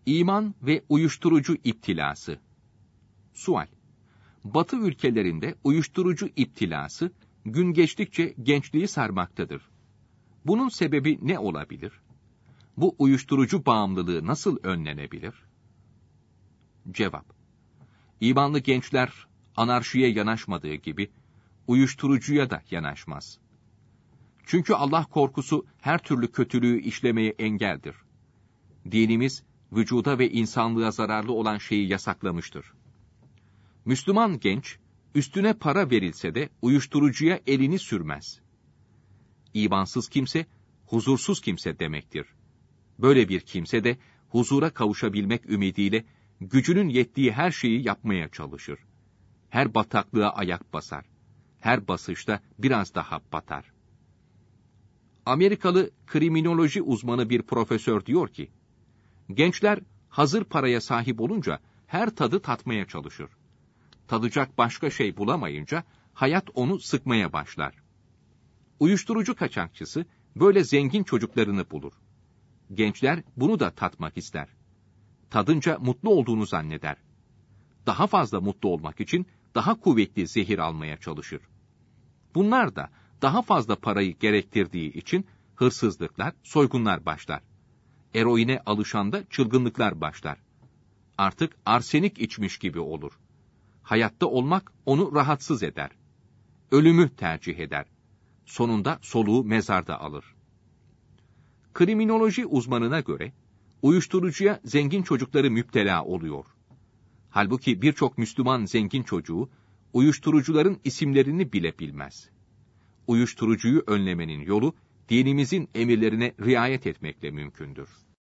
İman ve uyuşturucu iptilası. Sual: Batı ülkelerinde uyuşturucu iptilası gün geçtikçe gençliği sarmaktadır. Bunun sebebi ne olabilir? Bu uyuşturucu bağımlılığı nasıl önlenebilir? Cevap: İmanlı gençler anarşiye yanaşmadığı gibi uyuşturucuya da yanaşmaz. Çünkü Allah korkusu her türlü kötülüğü işlemeye engeldir. Dinimiz vücuda ve insanlığa zararlı olan şeyi yasaklamıştır. Müslüman genç, üstüne para verilse de uyuşturucuya elini sürmez. İmansız kimse, huzursuz kimse demektir. Böyle bir kimse de huzura kavuşabilmek ümidiyle gücünün yettiği her şeyi yapmaya çalışır. Her bataklığa ayak basar. Her basışta biraz daha batar. Amerikalı kriminoloji uzmanı bir profesör diyor ki, gençler hazır paraya sahip olunca her tadı tatmaya çalışır. Tadacak başka şey bulamayınca hayat onu sıkmaya başlar. Uyuşturucu kaçakçısı böyle zengin çocuklarını bulur. Gençler bunu da tatmak ister. Tadınca mutlu olduğunu zanneder. Daha fazla mutlu olmak için daha kuvvetli zehir almaya çalışır. Bunlar da daha fazla parayı gerektirdiği için hırsızlıklar, soygunlar başlar. Eroine alışan da çılgınlıklar başlar. Artık arsenik içmiş gibi olur. Hayatta olmak onu rahatsız eder. Ölümü tercih eder. Sonunda soluğu mezarda alır. Kriminoloji uzmanına göre, uyuşturucuya zengin çocukları müptela oluyor. Halbuki birçok Müslüman zengin çocuğu, uyuşturucuların isimlerini bile bilmez. Uyuşturucuyu önlemenin yolu, dinimizin emirlerine riayet etmekle mümkündür.